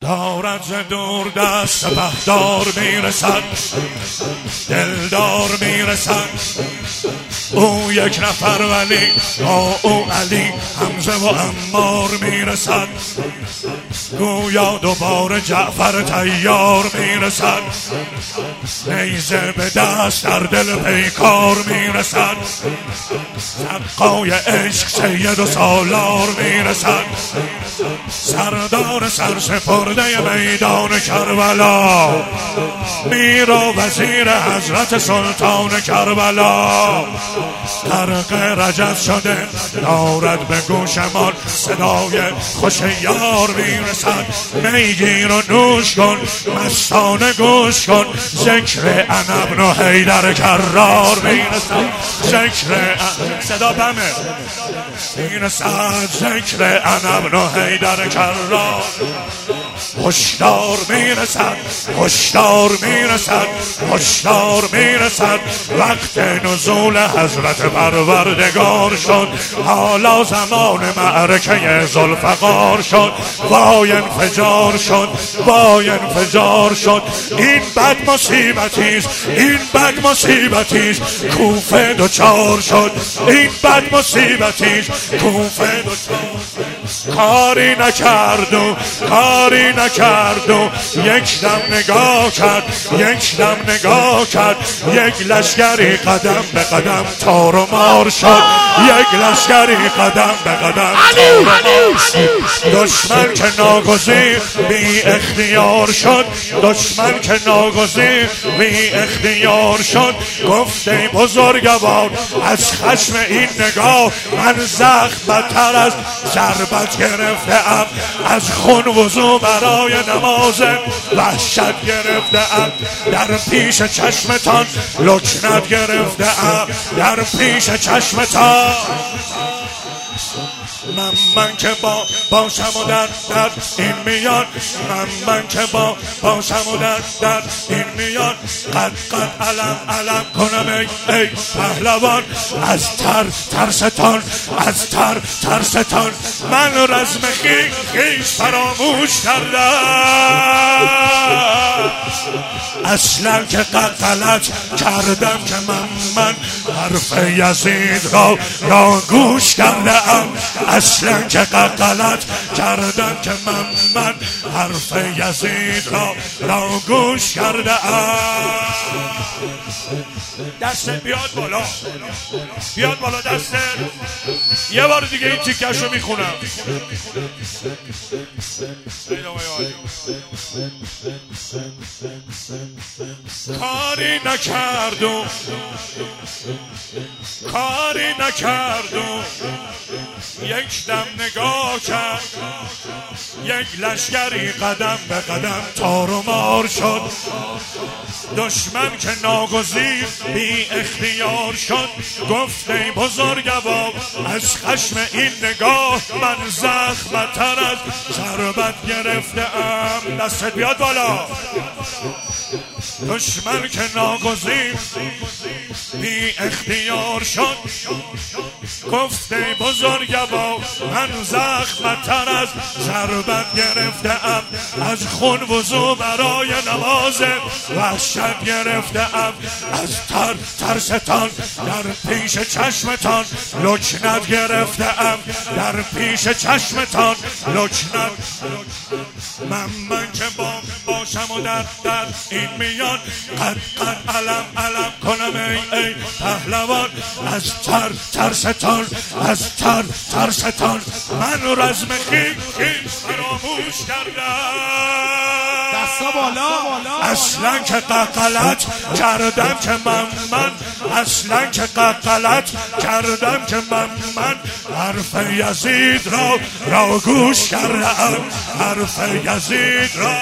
دارد ز دور دست سپهدار میرسد، دلدار میرسد. او یک نفر ولی او علی، حمزه و عمار میرسد. گویا دوباره جعفر طیار میرسد، نیزه به دست در دل پیکار میرسد. سقای عشق سید و سالار میرسد، سردار سرسپرده میدان کربلا، میر و وزیر حضرت سلطان کربلا. غرق رجز شده دارد به گوشمان صدای خوش یار میرسد. میگیر و نوش کن مستانه گوش کن، ذکر ابن حیدر کرار میرسد. ذکر صدا بمه میرسد، ذکر ابن حیدر کرار. هشدار میرسد، هشدار میرسد، هشدار میرسد. وقت نزول حضرت پروردگار شد، حالا زمان معرکه ذوالفقار شد. وای انفجار شد، وای انفجار شد. این بد مصیبتیست، این بد مصیبتیست، کوفه دوچار شد. این بد مصیبتیست، کوفه دوچار شد. کاری نکرد و کاری نکرد و یک دم نگاه کرد، یک دم نگاه کرد. یک لشکری قدم به قدم تار و مار شد، یک لشکری قدم به قدم تار و مار شد. دشمن که ناگزیر بی اختیار شد، دشمن که ناگزیر بی اختیار شد. گفت ای بزرگوار از خشم این نگاه، من زخم بدتر از ضربت گرفته ام. از خون وضو برای نماز وحشت گرفته ام. در پیش چشمتان لکنت گرفته ام، در پیش چشمتان. من که باشم و در این میان، من که باشم و در این میان. قد علم کنم ای پهلوان، از ترستان، از ترستان. من رزم خیش فراموش کردم. اصلا که غلط کردم که من حرف یزید را گوش کردم. اصلا که غلط کردم که من حرف یزید را گوش کردم. دست بیاد بالا، بیاد بالا دست. یه بار دیگه این تیکشو میخونم. کاری نکرد و کاری نکرد و یک دم نگاه کرد، یک لشکری قدم به قدم تار و مار شد. دشمن که ناگزیر بی اختیار شد، گفت ای بزرگوار از خشم این نگاه، من زخم‌تر از ضربت گرفته ام. دستت بیاد بالا. دشمن که ناگزیر بی اختیار شد، گفت ای بزرگوار من زخم‌تر از ضربت گرفته ام. از خون وضو برای نماز وحشت گرفته ام. از ترستان در پیش چشمتان لکنت گرفته ام، در پیش چشمتان لکنت. من که باشم و در این میان، قد علم کنم ای پهلوان. از ترستان، از ترستان. من رزم خیش فراموش کردم. دستا بالا. اصلا که غلط کردم که من اصلا که غلط کردم که من حرف یزید را گوش کردم، حرف یزید را.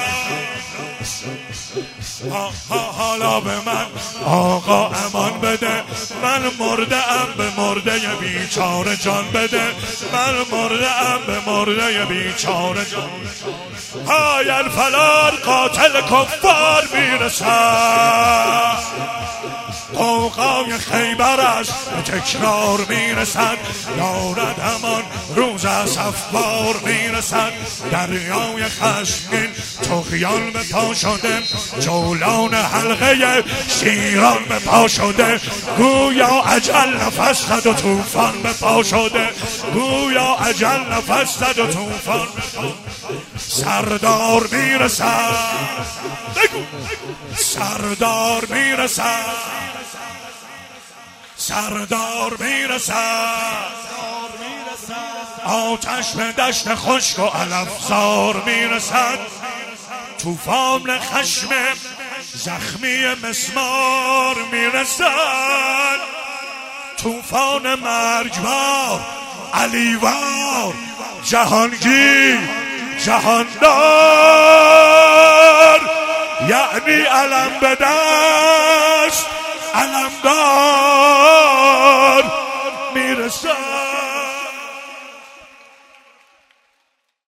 حالا به من آقا امان بده، من مرده ام به مرده بیچاره جان بده. من مرده ام به مرده بیچاره جان. های الفلان قاتل کفار میرسد، قوقای خیبرش به تکرار میرسد. دارد همان روز صفوار میرسد، دریای خشمگین طغیان به پا شده، جولان حلقه شیران به پا شده، گویا اجل نفس زد و طوفان به پا شده، گویا اجل نفس زد و طوفان به پا. سردار میرسد، سردار میرسد، سردار میرسد، آتش به دشت خشک و علفزار میرسد، طوفان خشم زخمی مسمار میرسد، طوفان مرگبار علیوار جهانگیر جهاندار، یعنی علم به دست علمدار میرسد.